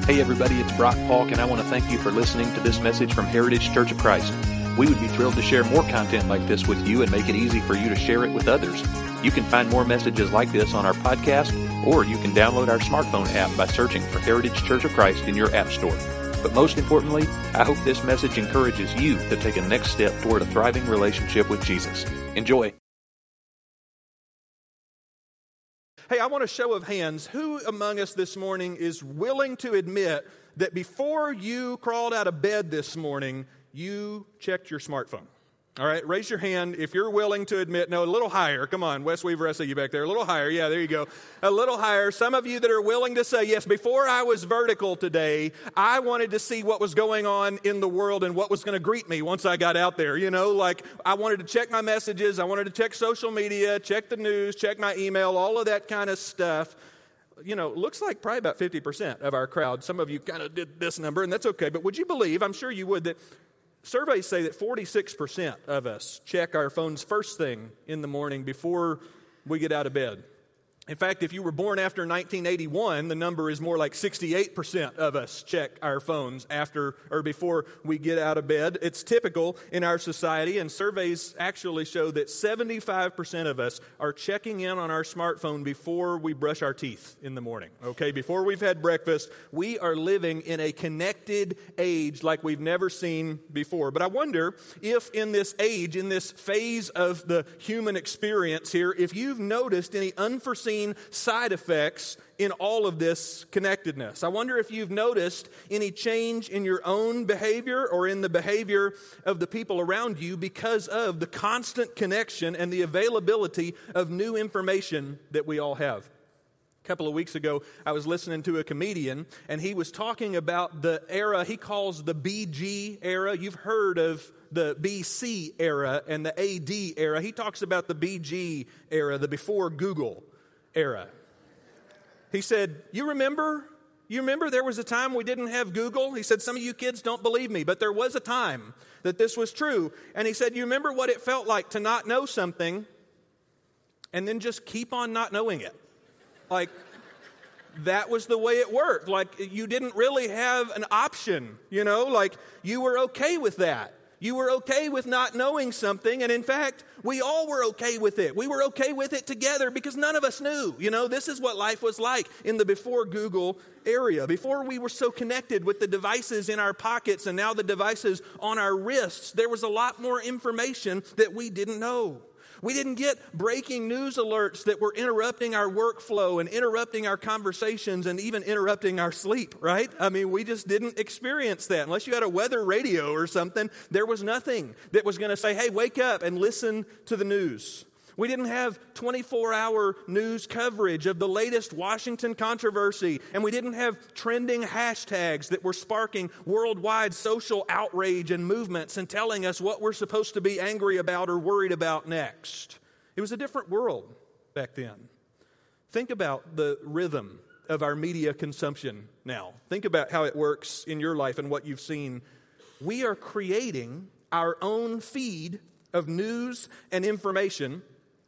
Hey everybody, it's Brock Paulk, and I want to thank you for listening to this message from Heritage Church of Christ. We would be thrilled to share more content like this with you and make it easy for you to share it with others. You can find more messages like this on our podcast, or you can download our smartphone app by searching for Heritage Church of Christ in your app store. But most importantly, I hope this message encourages you to take a next step toward a thriving relationship with Jesus. Enjoy. Hey, I want a show of hands. Who among us this morning is willing to admit that before you crawled out of bed this morning, you checked your smartphone? All right, raise your hand if you're willing to admit. No, a little higher. Come on, Wes Weaver, I see you back there. A little higher. Yeah, there you go. A little higher. Some of you that are willing to say, yes, before I was vertical today, I wanted to see what was going on in the world and what was going to greet me once I got out there. You know, like I wanted to check my messages. I wanted to check social media, check the news, check my email, all of that kind of stuff. You know, looks like probably about 50% of our crowd. Some of you kind of did this number, and that's okay. But would you believe, I'm sure you would, that surveys say that 46% of us check our phones first thing in the morning before we get out of bed. In fact, if you were born after 1981, the number is more like 68% of us check our phones after or before we get out of bed. It's typical in our society, and surveys actually show that 75% of us are checking in on our smartphone before we brush our teeth in the morning. Okay, before we've had breakfast, we are living in a connected age like we've never seen before. But I wonder if in this age, in this phase of the human experience here, if you've noticed any unforeseen side effects in all of this connectedness. I wonder if you've noticed any change in your own behavior or in the behavior of the people around you because of the constant connection and the availability of new information that we all have. A couple of weeks ago, I was listening to a comedian, and he was talking about the era he calls the BG era. You've heard of the BC era and the AD era. He talks about the BG era, the before Google era. He said, you remember there was a time we didn't have Google? He said, some of you kids don't believe me, but there was a time that this was true. And he said, you remember what it felt like to not know something and then just keep on not knowing it? Like, that was the way it worked. Like, you didn't really have an option, you know? Like, you were okay with that. You were okay with not knowing something, and in fact, we all were okay with it. We were okay with it together because none of us knew. You know, this is what life was like in the before Google area. Before we were so connected with the devices in our pockets and now the devices on our wrists, there was a lot more information that we didn't know. We didn't get breaking news alerts that were interrupting our workflow and interrupting our conversations and even interrupting our sleep, right? I mean, we just didn't experience that. Unless you had a weather radio or something, there was nothing that was going to say, hey, wake up and listen to the news. We didn't have 24-hour news coverage of the latest Washington controversy, and we didn't have trending hashtags that were sparking worldwide social outrage and movements and telling us what we're supposed to be angry about or worried about next. It was a different world back then. Think about the rhythm of our media consumption now. Think about how it works in your life and what you've seen. We are creating our own feed of news and information,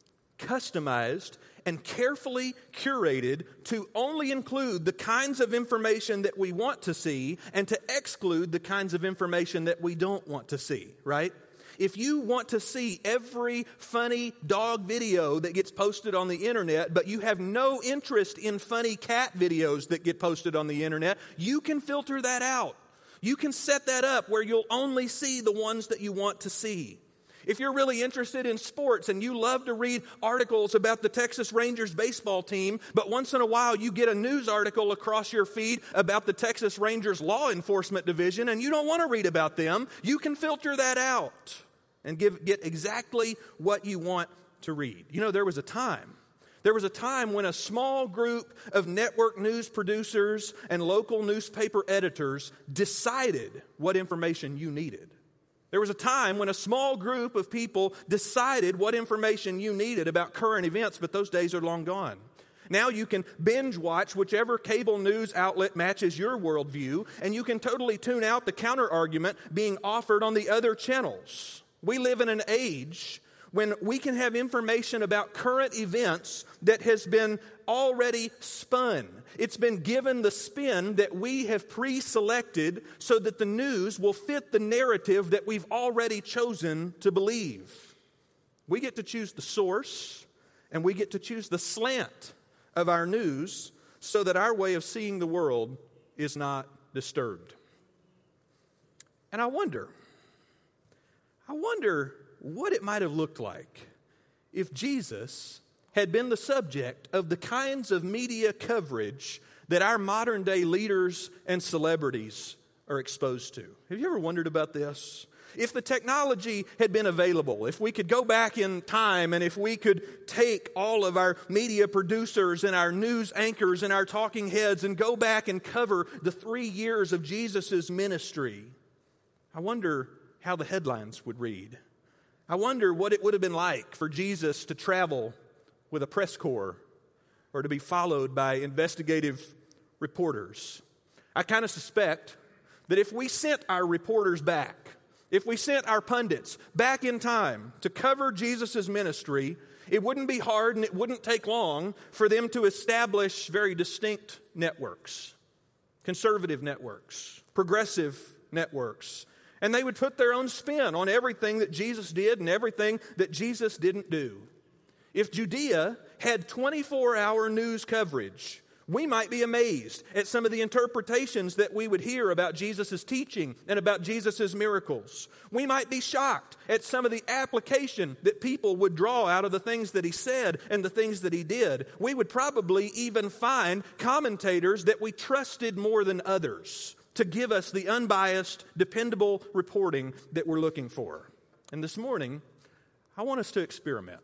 customized and carefully curated to only include the kinds of information that we want to see and to exclude the kinds of information that we don't want to see, right? If you want to see every funny dog video that gets posted on the internet, but you have no interest in funny cat videos that get posted on the internet, you can filter that out. You can set that up where you'll only see the ones that you want to see. If you're really interested in sports and you love to read articles about the Texas Rangers baseball team, but once in a while you get a news article across your feed about the Texas Rangers Law Enforcement Division and you don't want to read about them, you can filter that out and get exactly what you want to read. You know, there was a time when a small group of network news producers and local newspaper editors decided what information you needed. There was a time when a small group of people decided what information you needed about current events, but those days are long gone. Now you can binge watch whichever cable news outlet matches your worldview, and you can totally tune out the counter-argument being offered on the other channels. We live in an age when we can have information about current events that has been already spun. It's been given the spin that we have pre-selected so that the news will fit the narrative that we've already chosen to believe. We get to choose the source, and we get to choose the slant of our news so that our way of seeing the world is not disturbed. And I wonder what it might have looked like if Jesus had been the subject of the kinds of media coverage that our modern day leaders and celebrities are exposed to. Have you ever wondered about this? If the technology had been available, if we could go back in time and if we could take all of our media producers and our news anchors and our talking heads and go back and cover the 3 years of Jesus' ministry, I wonder how the headlines would read. I wonder what it would have been like for Jesus to travel with a press corps or to be followed by investigative reporters. I kind of suspect that if we sent our reporters back, if we sent our pundits back in time to cover Jesus' ministry, it wouldn't be hard and it wouldn't take long for them to establish very distinct networks, conservative networks, progressive networks. And they would put their own spin on everything that Jesus did and everything that Jesus didn't do. If Judea had 24-hour news coverage, we might be amazed at some of the interpretations that we would hear about Jesus' teaching and about Jesus' miracles. We might be shocked at some of the application that people would draw out of the things that he said and the things that he did. We would probably even find commentators that we trusted more than others to give us the unbiased, dependable reporting that we're looking for. And this morning, I want us to experiment.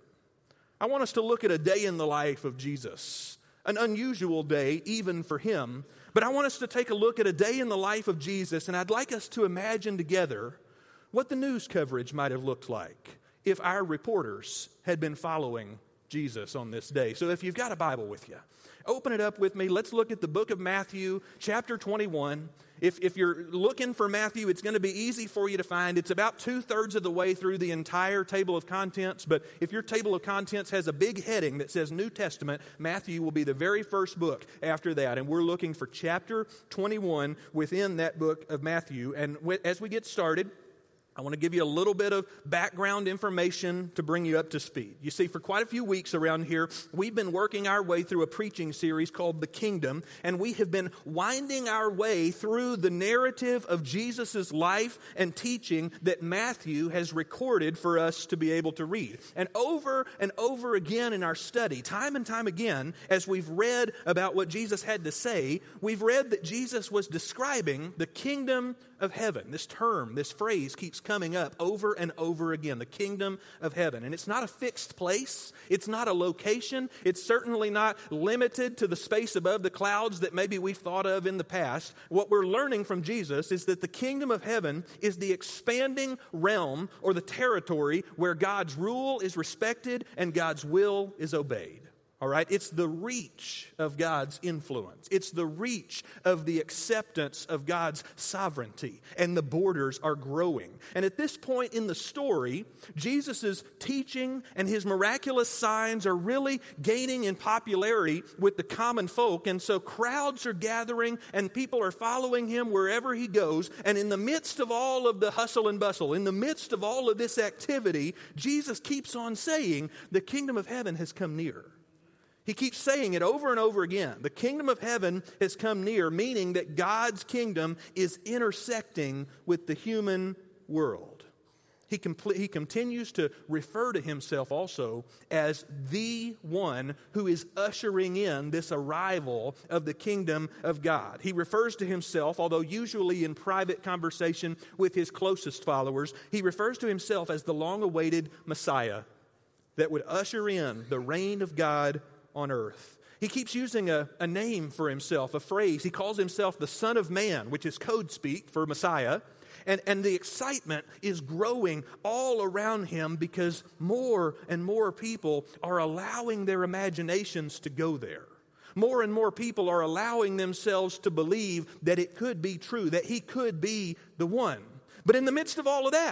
I want us to look at a day in the life of Jesus, an unusual day even for him, but I want us to take a look at a day in the life of Jesus, and I'd like us to imagine together what the news coverage might have looked like if our reporters had been following Jesus on this day. So if you've got a Bible with you, open it up with me. Let's look at the book of Matthew, chapter 21. If you're looking for Matthew, it's going to be easy for you to find. It's about 2/3 of the way through the entire table of contents. But if your table of contents has a big heading that says New Testament, Matthew will be the very first book after that. And we're looking for chapter 21 within that book of Matthew. And as we get started, I want to give you a little bit of background information to bring you up to speed. You see, for quite a few weeks around here, we've been working our way through a preaching series called The Kingdom, and we have been winding our way through the narrative of Jesus' life and teaching that Matthew has recorded for us to be able to read. And over again in our study, time and time again, as we've read about what Jesus had to say, we've read that Jesus was describing the kingdom of heaven. This term, this phrase keeps coming up over and over again, the kingdom of heaven. And it's not a fixed place. It's not a location. It's certainly not limited to the space above the clouds that maybe we've thought of in the past. What we're learning from Jesus is that the kingdom of heaven is the expanding realm or the territory where God's rule is respected and God's will is obeyed. All right, it's the reach of God's influence. It's the reach of the acceptance of God's sovereignty, and the borders are growing. And at this point in the story, Jesus' teaching and his miraculous signs are really gaining in popularity with the common folk, and so crowds are gathering and people are following him wherever he goes. And in the midst of all of the hustle and bustle, in the midst of all of this activity, Jesus keeps on saying, the kingdom of heaven has come near. He keeps saying it over and over again. The kingdom of heaven has come near, meaning that God's kingdom is intersecting with the human world. He continues to refer to himself also as the one who is ushering in this arrival of the kingdom of God. He refers to himself, although usually in private conversation with his closest followers, he refers to himself as the long-awaited Messiah that would usher in the reign of God on earth. He keeps using a name for himself, a phrase. He calls himself the Son of Man, which is code speak for Messiah. And the excitement is growing all around him because more and more people are allowing their imaginations to go there. More and more people are allowing themselves to believe that it could be true, that he could be the one. But in the midst of all of that,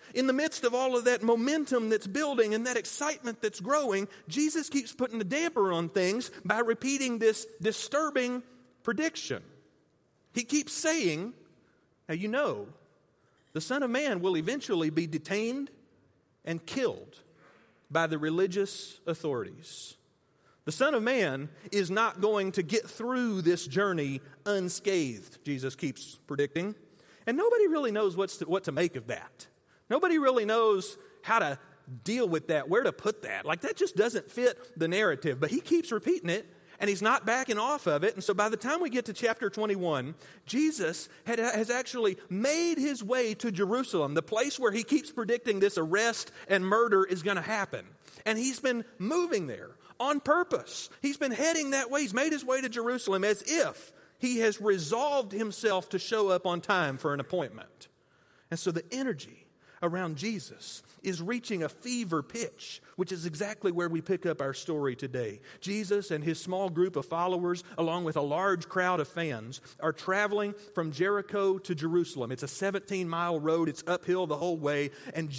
In the midst of all of that momentum that's building and that excitement that's growing, Jesus keeps putting the damper on things by repeating this disturbing prediction. He keeps saying, now you know, the Son of Man will eventually be detained and killed by the religious authorities. The Son of Man is not going to get through this journey unscathed, Jesus keeps predicting. And nobody really knows what to make of that. Nobody really knows how to deal with that, where to put that. Like, that just doesn't fit the narrative. But he keeps repeating it, and he's not backing off of it. And so by the time we get to chapter 21, Jesus has actually made his way to Jerusalem, the place where he keeps predicting this arrest and murder is going to happen. And he's been moving there on purpose. He's been heading that way. He's made his way to Jerusalem as if he has resolved himself to show up on time for an appointment. And so the energy around Jesus is reaching a fever pitch, which is exactly where we pick up our story today. Jesus and his small group of followers, along with a large crowd of fans, are traveling from Jericho to Jerusalem. It's a 17-mile road. It's uphill the whole way. And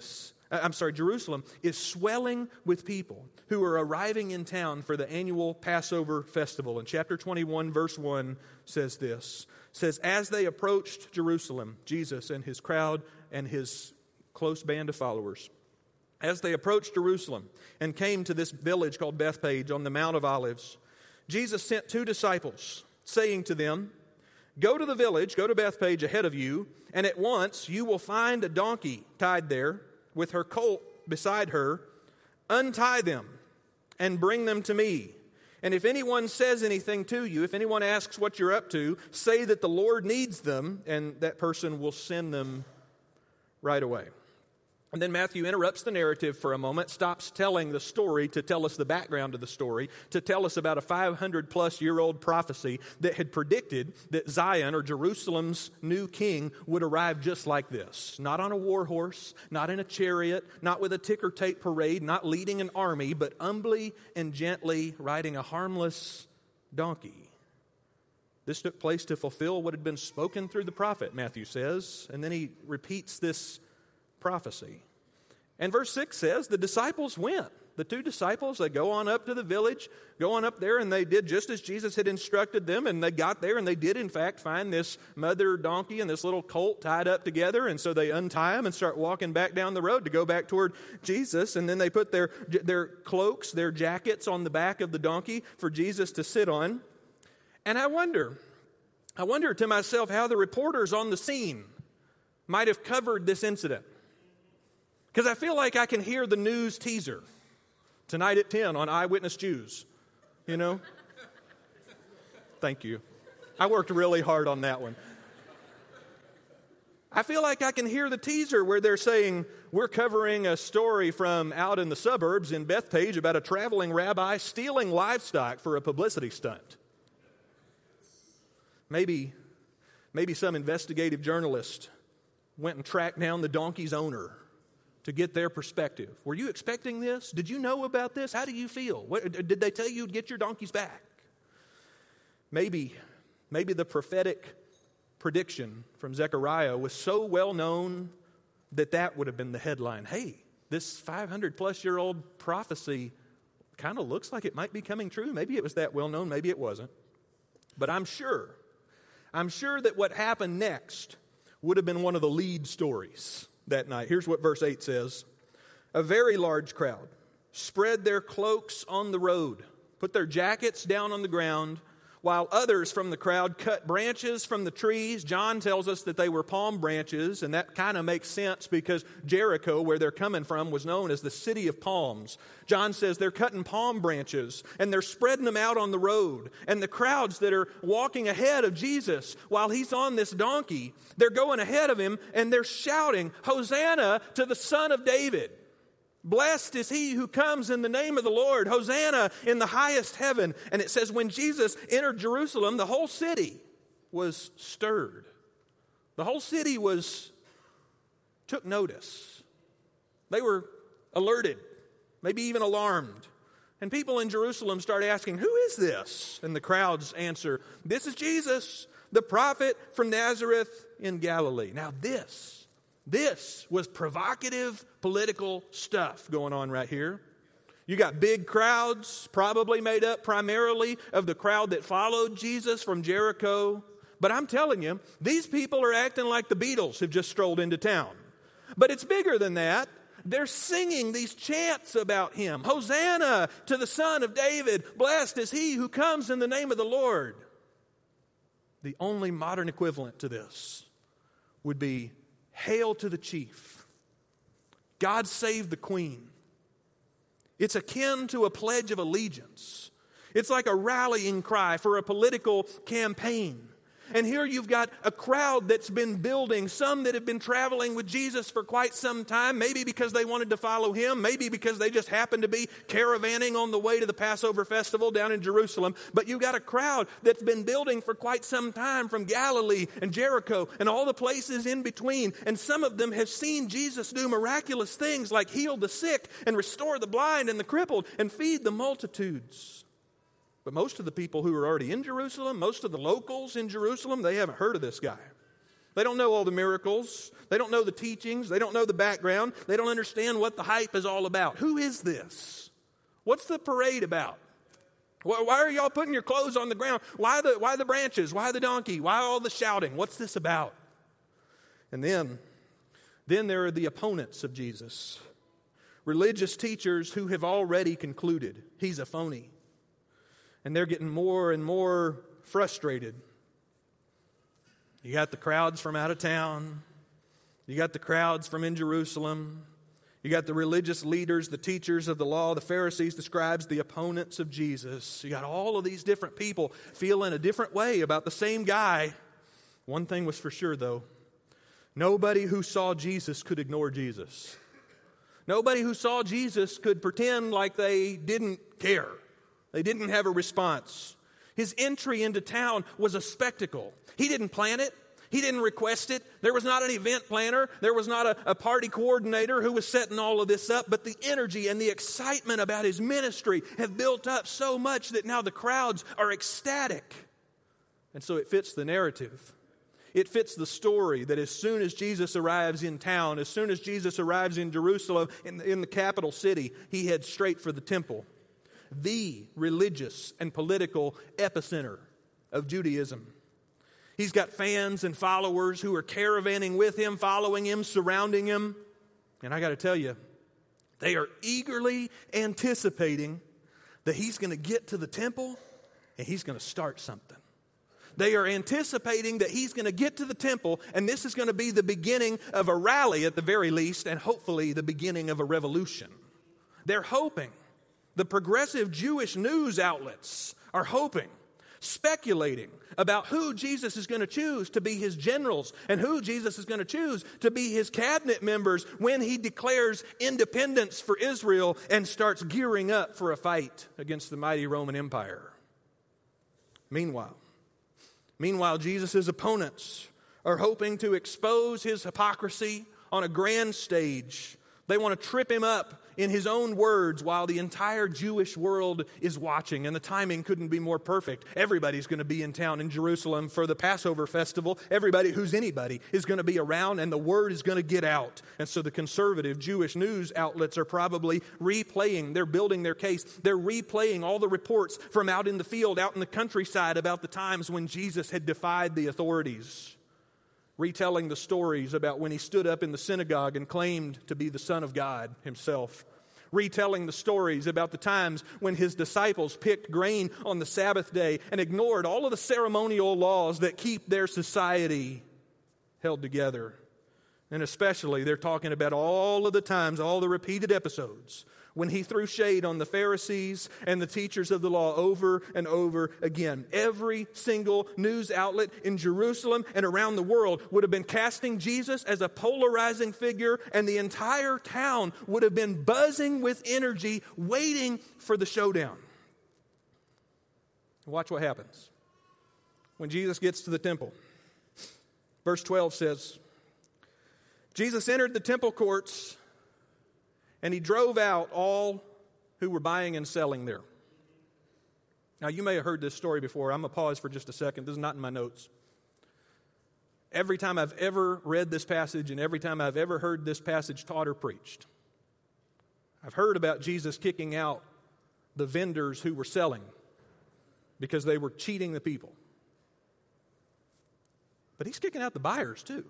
Jerusalem is swelling with people who are arriving in town for the annual Passover festival. And chapter 21, verse 1 says this. It says, as they approached Jerusalem, Jesus and his crowd and his close band of followers, as they approached Jerusalem and came to this village called Bethphage on the Mount of Olives, Jesus sent 2 disciples, saying to them, go to the village, go to Bethphage ahead of you, and at once you will find a donkey tied there with her colt beside her. Untie them and bring them to me. And if anyone says anything to you, if anyone asks what you're up to, say that the Lord needs them, and that person will send them right away. And then Matthew interrupts the narrative for a moment, stops telling the story to tell us the background of the story, to tell us about a 500-plus-year-old prophecy that had predicted that Zion, or Jerusalem's new king, would arrive just like this. Not on a war horse, not in a chariot, not with a ticker tape parade, not leading an army, but humbly and gently riding a harmless donkey. This took place to fulfill what had been spoken through the prophet, Matthew says, and then he repeats this prophecy. And verse 6 says, the disciples went. The 2 disciples, they go on up to the village, go on up there, and they did just as Jesus had instructed them, and they got there, and they did, in fact, find this mother donkey and this little colt tied up together, and so they untie them and start walking back down the road to go back toward Jesus, and then they put their cloaks, their jackets on the back of the donkey for Jesus to sit on. And I wonder to myself how the reporters on the scene might have covered this incident. Because I feel like I can hear the news teaser tonight at 10 on Eyewitness Jews. You know? Thank you. I worked really hard on that one. I feel like I can hear the teaser where they're saying, we're covering a story from out in the suburbs in Bethphage about a traveling rabbi stealing livestock for a publicity stunt. Maybe some investigative journalist went and tracked down the donkey's owner to get their perspective. Were you expecting this? Did you know about this? How do you feel? Did they tell you to get your donkeys back? Maybe the prophetic prediction from Zechariah was so well known that would have been the headline. Hey, this 500-plus-year-old prophecy kind of looks like it might be coming true. Maybe it was that well known, maybe it wasn't. But I'm sure that what happened next would have been one of the lead stories that night. Here's what verse 8 says. A very large crowd spread their cloaks on the road, put their jackets down on the ground, while others from the crowd cut branches from the trees. John tells us that they were palm branches, and that kind of makes sense because Jericho, where they're coming from, was known as the city of palms. John says they're cutting palm branches, and they're spreading them out on the road. And the crowds that are walking ahead of Jesus while he's on this donkey, they're going ahead of him, and they're shouting, Hosanna to the Son of David. Blessed is he who comes in the name of the Lord. Hosanna in the highest heaven. And it says when Jesus entered Jerusalem, the whole city was stirred. The whole city took notice. They were alerted, maybe even alarmed. And people in Jerusalem start asking, who is this? And the crowds answer, this is Jesus, the prophet from Nazareth in Galilee. Now this This was provocative political stuff going on right here. You got big crowds, probably made up primarily of the crowd that followed Jesus from Jericho. But I'm telling you, these people are acting like the Beatles have just strolled into town. But it's bigger than that. They're singing these chants about him. Hosanna to the Son of David. Blessed is he who comes in the name of the Lord. The only modern equivalent to this would be Hail to the Chief. God save the Queen. It's akin to a pledge of allegiance. It's like a rallying cry for a political campaign. And here you've got a crowd that's been building, some that have been traveling with Jesus for quite some time, maybe because they wanted to follow him, maybe because they just happened to be caravanning on the way to the Passover festival down in Jerusalem. But you've got a crowd that's been building for quite some time from Galilee and Jericho and all the places in between. And some of them have seen Jesus do miraculous things like heal the sick and restore the blind and the crippled and feed the multitudes. But most of the people who are already in Jerusalem, most of the locals in Jerusalem, they haven't heard of this guy. They don't know all the miracles. They don't know the teachings. They don't know the background. They don't understand what the hype is all about. Who is this? What's the parade about? Why are y'all putting your clothes on the ground? Why the branches? Why the donkey? Why all the shouting? What's this about? And then there are the opponents of Jesus. Religious teachers who have already concluded he's a phony. And they're getting more and more frustrated. You got the crowds from out of town. You got the crowds from in Jerusalem. You got the religious leaders, the teachers of the law, the Pharisees, the scribes, the opponents of Jesus. You got all of these different people feeling a different way about the same guy. One thing was for sure, though. Nobody who saw Jesus could ignore Jesus. Nobody who saw Jesus could pretend like they didn't care. They didn't have a response. His entry into town was a spectacle. He didn't plan it. He didn't request it. There was not an event planner. There was not a party coordinator who was setting all of this up. But the energy and the excitement about his ministry have built up so much that now the crowds are ecstatic. And so it fits the narrative. It fits the story that as soon as Jesus arrives in town, as soon as Jesus arrives in Jerusalem, in the capital city, he heads straight for the temple. The religious and political epicenter of Judaism. He's got fans and followers who are caravanning with him, following him, surrounding him. And I got to tell you, they are eagerly anticipating that he's going to get to the temple and he's going to start something. They are anticipating that he's going to get to the temple and this is going to be the beginning of a rally at the very least and hopefully the beginning of a revolution. They're hoping. The progressive Jewish news outlets are hoping, speculating about who Jesus is going to choose to be his generals and who Jesus is going to choose to be his cabinet members when he declares independence for Israel and starts gearing up for a fight against the mighty Roman Empire. Meanwhile, Jesus' opponents are hoping to expose his hypocrisy on a grand stage. They want to trip him up in his own words while the entire Jewish world is watching. And the timing couldn't be more perfect. Everybody's going to be in town in Jerusalem for the Passover festival. Everybody who's anybody is going to be around and the word is going to get out. And so the conservative Jewish news outlets are probably replaying. They're building their case. They're replaying all the reports from out in the field, out in the countryside about the times when Jesus had defied the authorities. Retelling the stories about when he stood up in the synagogue and claimed to be the Son of God himself. Retelling the stories about the times when his disciples picked grain on the Sabbath day and ignored all of the ceremonial laws that keep their society held together. And especially they're talking about all of the times, all the repeated episodes when he threw shade on the Pharisees and the teachers of the law over and over again. Every single news outlet in Jerusalem and around the world would have been casting Jesus as a polarizing figure, and the entire town would have been buzzing with energy, waiting for the showdown. Watch what happens when Jesus gets to the temple. Verse 12 says, Jesus entered the temple courts and he drove out all who were buying and selling there. Now, you may have heard this story before. I'm going to pause for just a second. This is not in my notes. every time I've ever read this passage and every time I've ever heard this passage taught or preached. I've heard about Jesus kicking out the vendors who were selling because they were cheating the people. But he's kicking out the buyers too.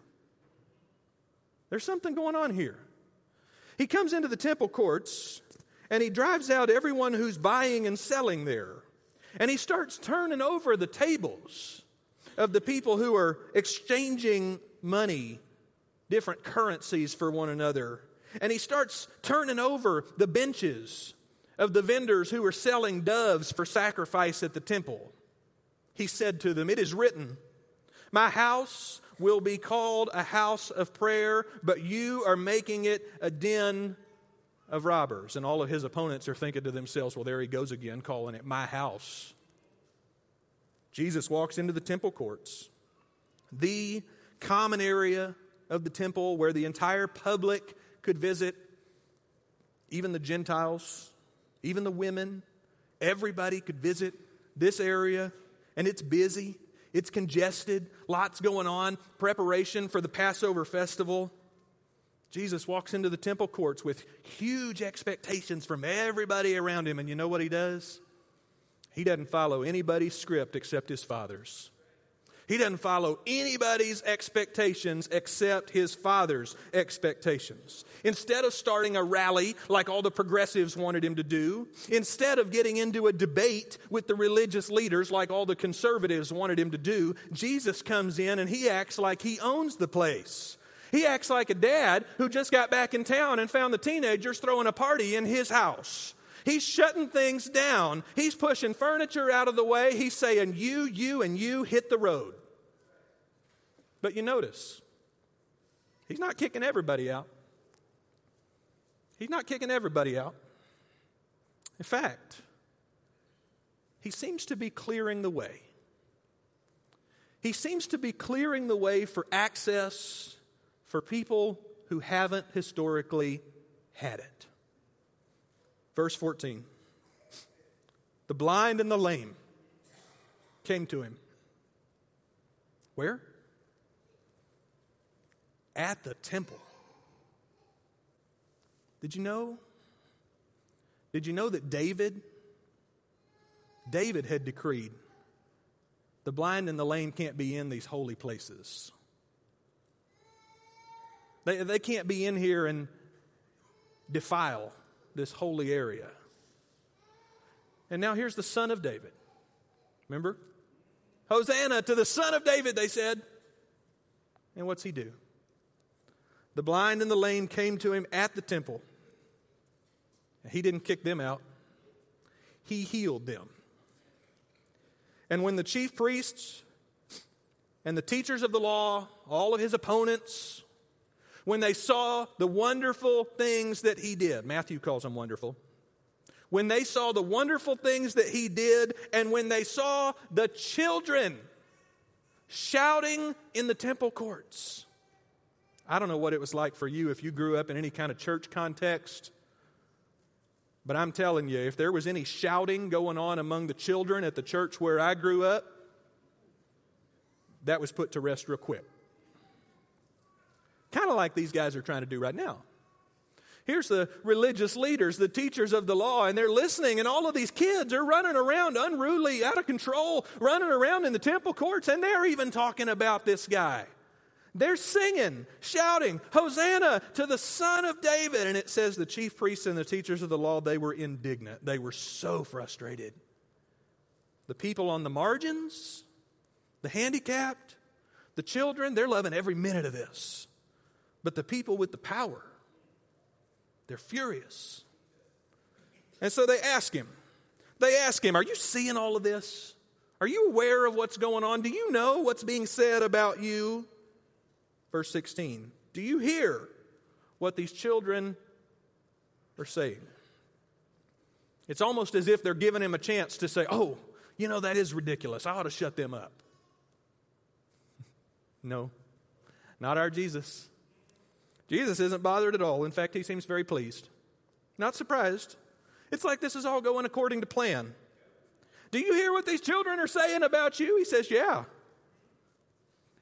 There's something going on here. He comes into the temple courts and he drives out everyone who's buying and selling there. And he starts turning over the tables of the people who are exchanging money, different currencies for one another. And he starts turning over the benches of the vendors who are selling doves for sacrifice at the temple. He said to them, "It is written, my house will be called a house of prayer, but you are making it a den of robbers." And all of his opponents are thinking to themselves, well, there he goes again, calling it my house. Jesus walks into the temple courts, the common area of the temple where the entire public could visit, even the Gentiles, even the women. Everybody could visit this area, and it's busy. It's congested, lots going on, preparation for the Passover festival. Jesus walks into the temple courts with huge expectations from everybody around him, and you know what he does? He doesn't follow anybody's script except his Father's. He doesn't follow anybody's expectations except his Father's expectations. Instead of starting a rally like all the progressives wanted him to do, instead of getting into a debate with the religious leaders like all the conservatives wanted him to do, Jesus comes in and he acts like he owns the place. He acts like a dad who just got back in town and found the teenagers throwing a party in his house. He's shutting things down. He's pushing furniture out of the way. He's saying, you, and you hit the road. But you notice, he's not kicking everybody out. He's not kicking everybody out. In fact, he seems to be clearing the way. He seems to be clearing the way for access for people who haven't historically had it. Verse 14. The blind and the lame came to him. Where? At the temple. Did you know? Did you know that David had decreed the blind and the lame can't be in these holy places. They can't be in here and defile this holy area. And now here's the Son of David. Remember? Hosanna to the Son of David, they said. And what's he do? The blind and the lame came to him at the temple. He didn't kick them out. He healed them. And when the chief priests and the teachers of the law, all of his opponents, when they saw the wonderful things that he did, Matthew calls them wonderful, when they saw the wonderful things that he did, and when they saw the children shouting in the temple courts. I don't know what it was like for you if you grew up in any kind of church context, but I'm telling you, if there was any shouting going on among the children at the church where I grew up, that was put to rest real quick. Kind of like these guys are trying to do right now. Here's the religious leaders, the teachers of the law, and they're listening, and all of these kids are running around unruly, out of control, running around in the temple courts, and they're even talking about this guy. They're singing, shouting, Hosanna to the Son of David. And it says the chief priests and the teachers of the law, they were indignant. They were so frustrated. The people on the margins, the handicapped, the children, they're loving every minute of this. But the people with the power, they're furious. And so they ask him, are you seeing all of this? Are you aware of what's going on? Do you know what's being said about you? Verse 16, do you hear what these children are saying? It's almost as if they're giving him a chance to say, oh, you know, that is ridiculous. I ought to shut them up. No, not our Jesus. Jesus isn't bothered at all. In fact, he seems very pleased. Not surprised. It's like this is all going according to plan. Do you hear what these children are saying about you? He says, yeah.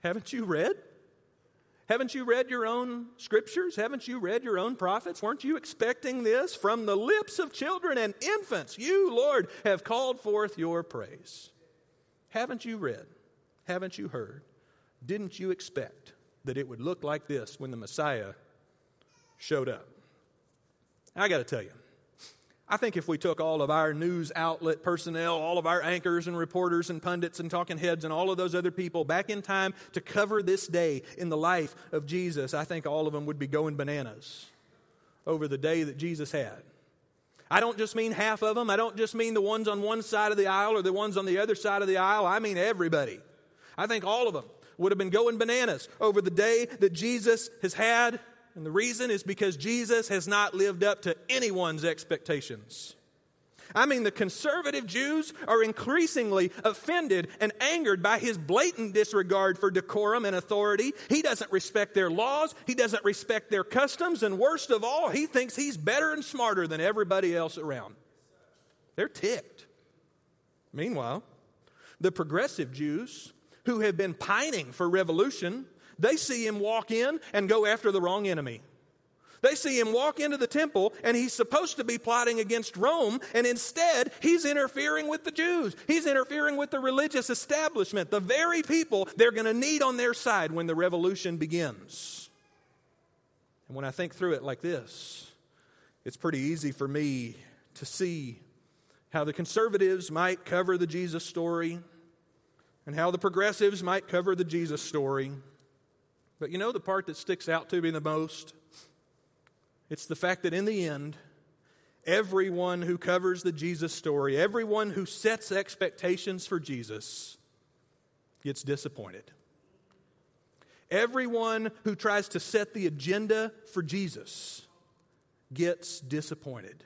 Haven't you read? Haven't you read your own scriptures? Haven't you read your own prophets? Weren't you expecting this? From the lips of children and infants, you, Lord, have called forth your praise. Haven't you read? Haven't you heard? Didn't you expect that it would look like this when the Messiah showed up? I got to tell you, I think if we took all of our news outlet personnel, all of our anchors and reporters and pundits and talking heads and all of those other people back in time to cover this day in the life of Jesus, I think all of them would be going bananas over the day that Jesus had. I don't just mean half of them. I don't just mean the ones on one side of the aisle or the ones on the other side of the aisle. I mean everybody. I think all of them would have been going bananas over the day that Jesus has had. And the reason is because Jesus has not lived up to anyone's expectations. I mean, the conservative Jews are increasingly offended and angered by his blatant disregard for decorum and authority. He doesn't respect their laws. He doesn't respect their customs. And worst of all, he thinks he's better and smarter than everybody else around. They're ticked. Meanwhile, the progressive Jews who have been pining for revolution, they see him walk in and go after the wrong enemy. They see him walk into the temple and he's supposed to be plotting against Rome, and instead he's interfering with the Jews. He's interfering with the religious establishment, the very people they're going to need on their side when the revolution begins. And when I think through it like this, it's pretty easy for me to see how the conservatives might cover the Jesus story and how the progressives might cover the Jesus story. But you know the part that sticks out to me the most? It's the fact that in the end, everyone who covers the Jesus story, everyone who sets expectations for Jesus, gets disappointed. Everyone who tries to set the agenda for Jesus gets disappointed.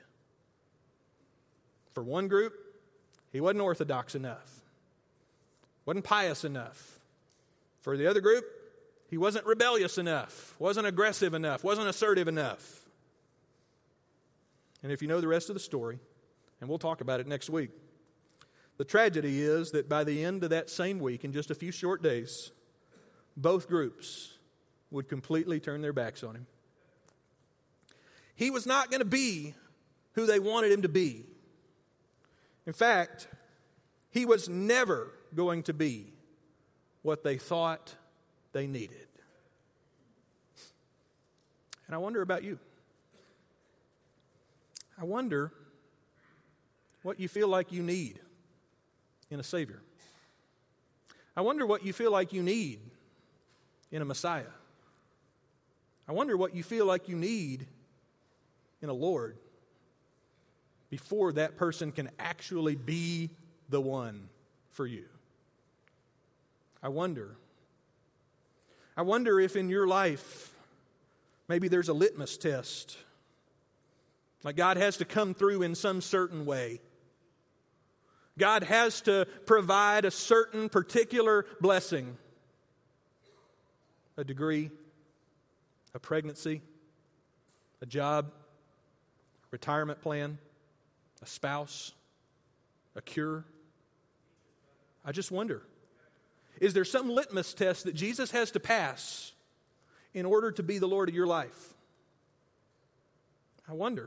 For one group, he wasn't orthodox enough, wasn't pious enough. For the other group, he wasn't rebellious enough, wasn't aggressive enough, wasn't assertive enough. And if you know the rest of the story, and we'll talk about it next week, the tragedy is that by the end of that same week, in just a few short days, both groups would completely turn their backs on him. He was not going to be who they wanted him to be. In fact, he was never going to be what they thought they needed. And I wonder about you. I wonder what you feel like you need in a Savior. I wonder what you feel like you need in a Messiah. I wonder what you feel like you need in a Lord before that person can actually be the one for you. I wonder if in your life maybe there's a litmus test. Like God has to come through in some certain way. God has to provide a certain particular blessing. A degree, a pregnancy, a job, retirement plan, a spouse, a cure. I just wonder, is there some litmus test that Jesus has to pass in order to be the Lord of your life? I wonder.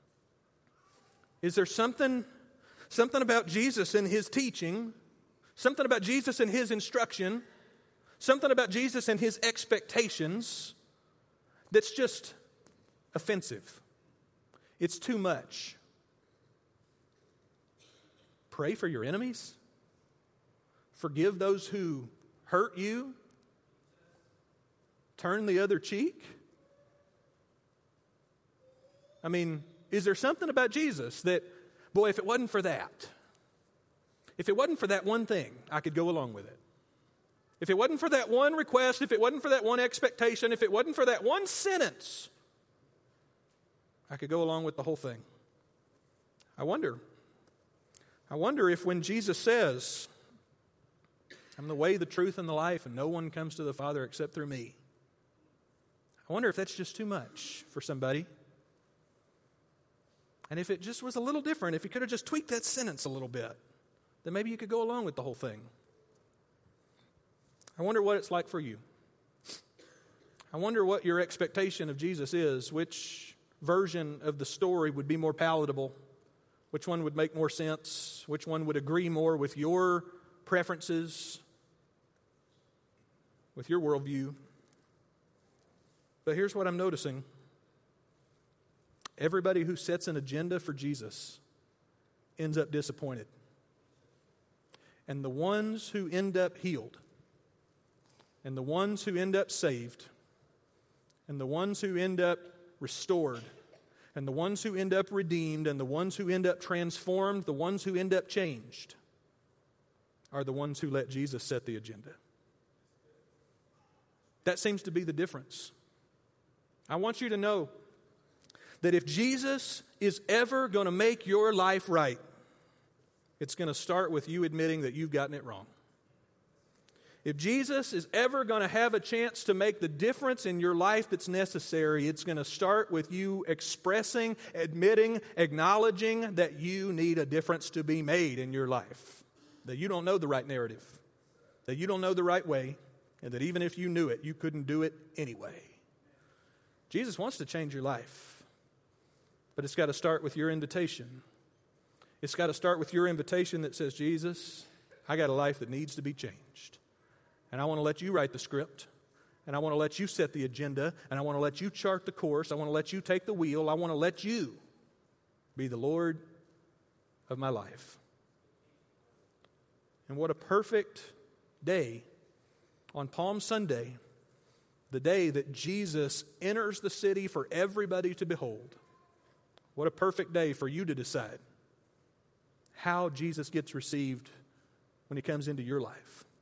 Is there something about Jesus and his teaching, something about Jesus and his instruction, something about Jesus and his expectations that's just offensive? It's too much. Pray for your enemies. Forgive those who hurt you. Turn the other cheek. I mean, is there something about Jesus that, boy, if it wasn't for that one thing, I could go along with it. If it wasn't for that one request, if it wasn't for that one expectation, if it wasn't for that one sentence, I could go along with the whole thing. I wonder if when Jesus says, I'm the way, the truth, and the life, and no one comes to the Father except through me, I wonder if that's just too much for somebody. And if it just was a little different, if you could have just tweaked that sentence a little bit, then maybe you could go along with the whole thing. I wonder what it's like for you. I wonder what your expectation of Jesus is. Which version of the story would be more palatable? Which one would make more sense? Which one would agree more with your preferences, with your worldview? But here's what I'm noticing. Everybody who sets an agenda for Jesus ends up disappointed. And the ones who end up healed, and the ones who end up saved, and the ones who end up restored, and the ones who end up redeemed, and the ones who end up transformed, the ones who end up changed, are the ones who let Jesus set the agenda. That seems to be the difference. I want you to know that if Jesus is ever going to make your life right, it's going to start with you admitting that you've gotten it wrong. If Jesus is ever going to have a chance to make the difference in your life that's necessary, it's going to start with you expressing, admitting, acknowledging that you need a difference to be made in your life. That you don't know the right narrative. That you don't know the right way. And that even if you knew it, you couldn't do it anyway. Jesus wants to change your life. But it's got to start with your invitation. It's got to start with your invitation that says, Jesus, I got a life that needs to be changed. And I want to let you write the script. And I want to let you set the agenda. And I want to let you chart the course. I want to let you take the wheel. I want to let you be the Lord of my life. And what a perfect day on Palm Sunday, the day that Jesus enters the city for everybody to behold. What a perfect day for you to decide how Jesus gets received when he comes into your life.